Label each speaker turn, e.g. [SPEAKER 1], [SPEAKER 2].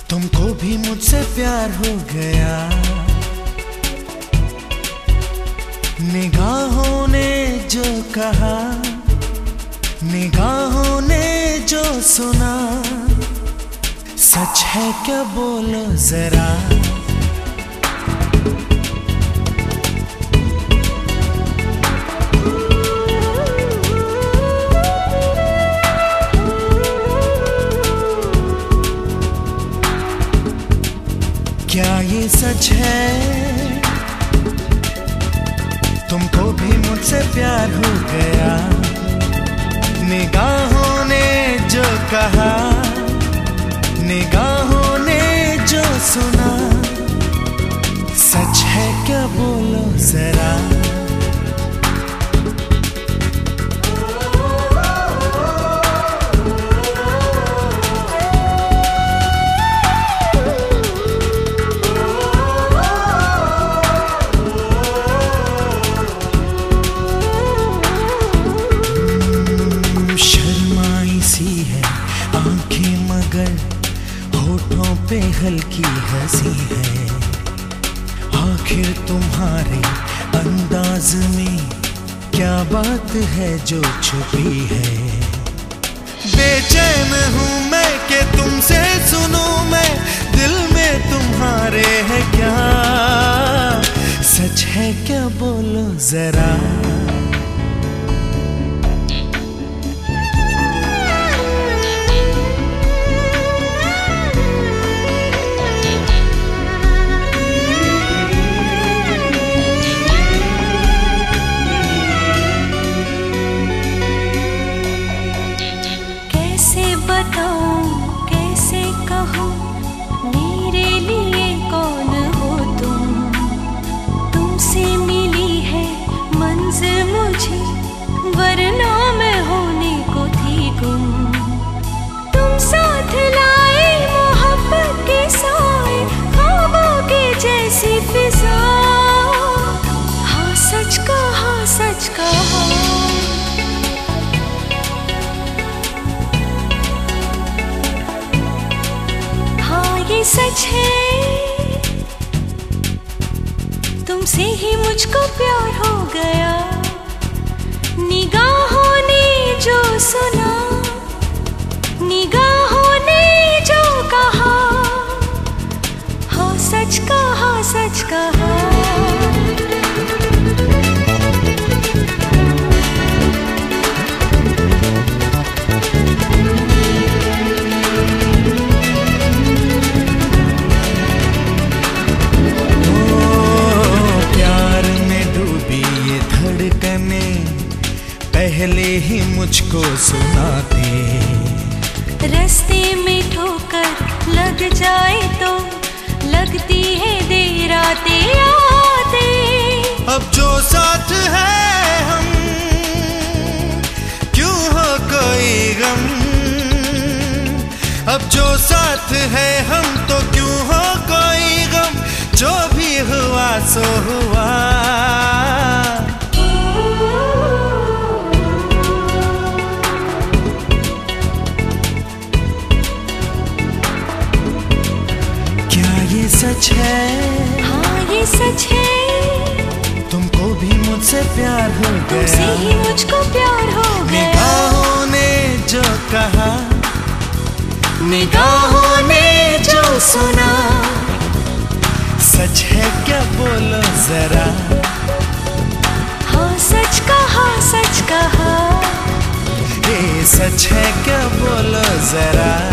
[SPEAKER 1] तुमको भी मुझसे प्यार हो गया, निगाहों ने जो कहा, निगाहों ने जो सुना, सच है क्या बोलो जरा। क्या ये सच है, तुमको भी मुझसे प्यार हो गया, निगाहों ने जो कहा, निगाहों ने जो सुना, सच है क्या बोलो जरा। होठों पे हल्की हंसी है, आखिर तुम्हारे अंदाज में क्या बात है जो छुपी है। बेचैन हूँ मैं कि तुमसे सुनूं मैं, दिल में तुम्हारे है क्या, सच है क्या बोलो जरा।
[SPEAKER 2] कैसे कहूँ मेरे लिए कौन हो तुम, तुमसे मिली है मंजिल मुझे, वरना मैं होने को थी गुम। तुम साथ लाए मोहब्बत के साए, ख्वाबों के जैसी फिजा, हाँ सच कहा सच कहा। ये सच है, तुमसे ही मुझको प्यार हो गया, निगाहों ने जो सुना, निगाहों ने जो कहा, हाँ सच कहा सच कहा।
[SPEAKER 1] पहले ही मुझको सुनाते,
[SPEAKER 2] रास्ते में ठोकर लग जाए तो लगती है देर आते आते।
[SPEAKER 1] अब जो साथ है हम, क्यों हो कोई गम, अब जो साथ है हम तो क्यों हो कोई गम, जो भी हुआ सो हुआ। ये सच है,
[SPEAKER 2] हाँ ये सच है,
[SPEAKER 1] तुमको भी मुझसे प्यार हो गया,
[SPEAKER 2] तुमसे ही मुझको प्यार हो गया।
[SPEAKER 1] निगाहों ने जो कहा, निगाहों ने जो सुना, सच है क्या बोलो जरा।
[SPEAKER 2] हाँ सच कहा सच कहा।
[SPEAKER 1] ये सच है क्या बोलो जरा।